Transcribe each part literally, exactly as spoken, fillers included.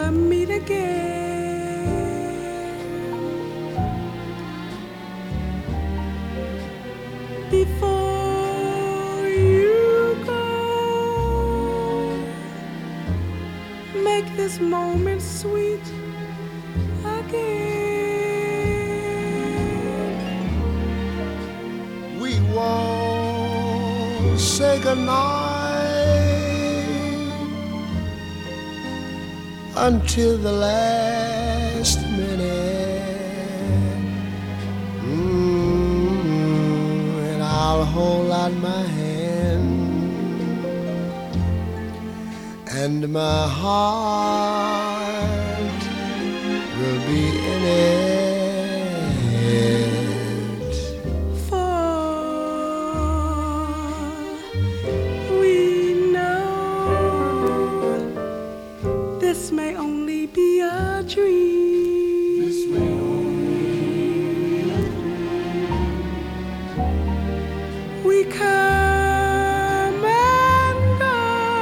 never meet again. Before you go, make this moment sweet again. We won't say goodnight until the last minute. Mm, and I'll hold out my hand, and my heart will be in it. For we know this may only be a dream. This may only be a dream. We come and go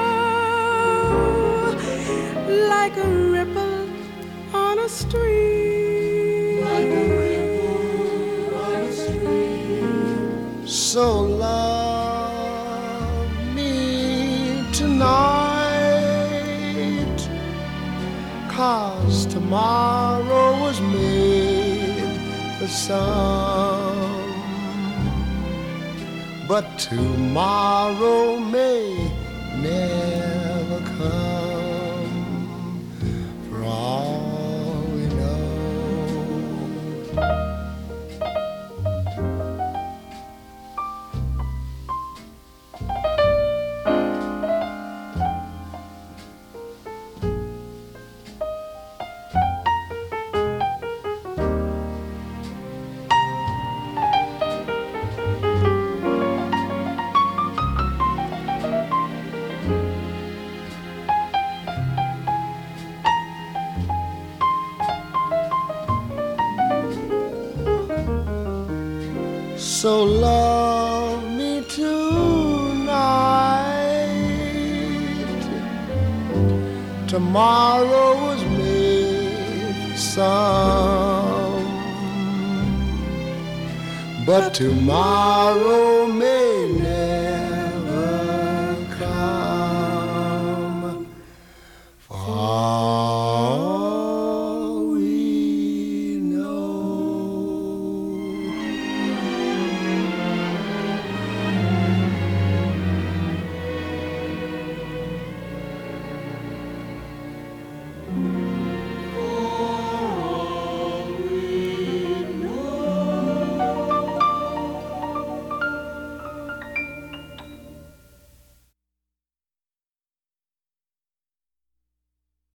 like a ripple on a stream. Like a ripple on a stream. So love me tonight, 'cause tomorrow was made for some, but tomorrow may never come, for all we know. So love me tonight, tomorrow was made for some, but tomorrow may